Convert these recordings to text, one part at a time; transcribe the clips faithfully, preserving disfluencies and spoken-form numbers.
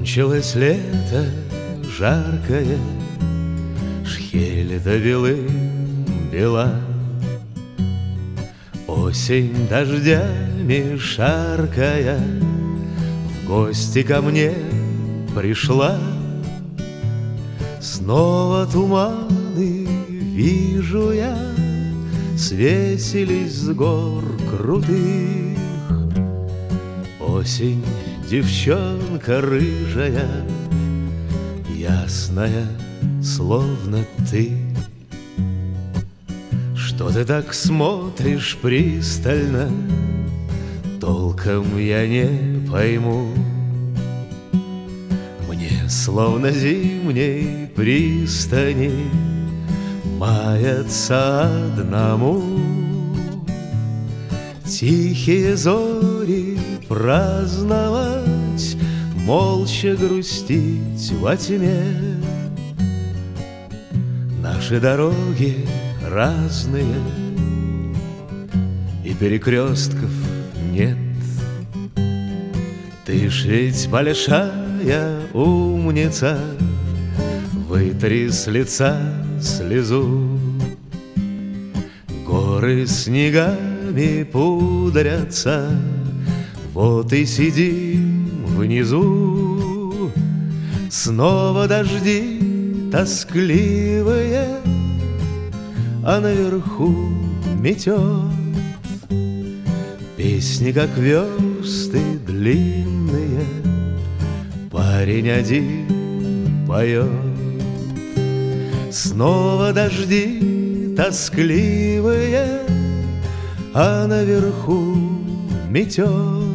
Кончилось лето жаркое, шхель-то белым бела. Осень дождями шаркая в гости ко мне пришла. Снова туманы вижу я, свесились с гор крутых. Осень, девчонка рыжая, ясная, словно ты. Что ты так смотришь пристально, толком я не пойму. Мне словно зимней пристани маяться одному. Тихие зори праздновать, молча грустить во тьме. Наши дороги разные, и перекрестков нет. Ты ж ведь большая умница, вытри с лица слезу. Горы снегами пудрятся, вот и сидим внизу. Снова дожди тоскливые, а наверху метет. Песни, как версты длинные, парень один поет. Снова дожди тоскливые, а наверху метет.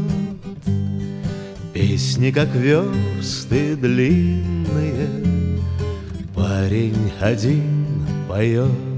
Песни, как версты длинные, парень один поет.